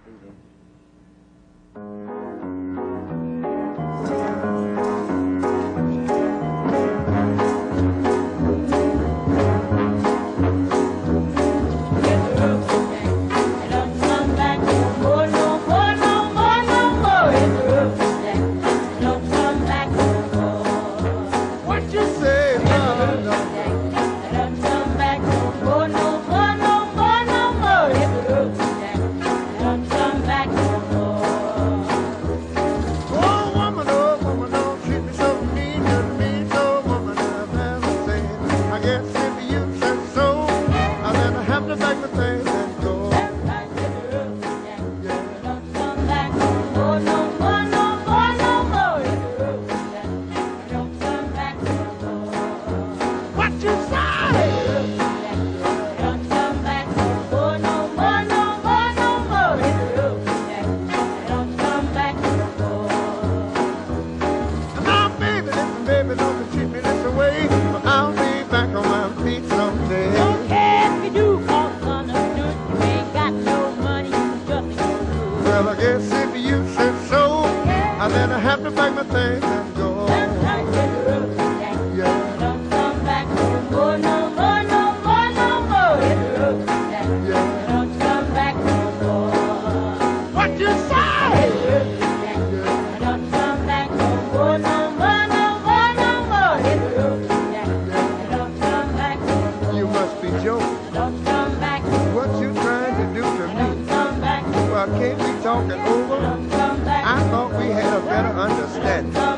Well, I guess if you said so, I then I have to pack my things and go. Yeah. Don't come back no more, no more, no more, no more. Hit the road, Jack. Yeah. Don't come back no more. What you say? Hit the road, Jack. Don't come back no more, no more, no more, no more. Hit the road, Jack. Don't come back no more. You must be joking. Don't come back. What you trying to do to Don't me? come back. Well, can't we talk it over? Don't come back. I thought we had a better understanding.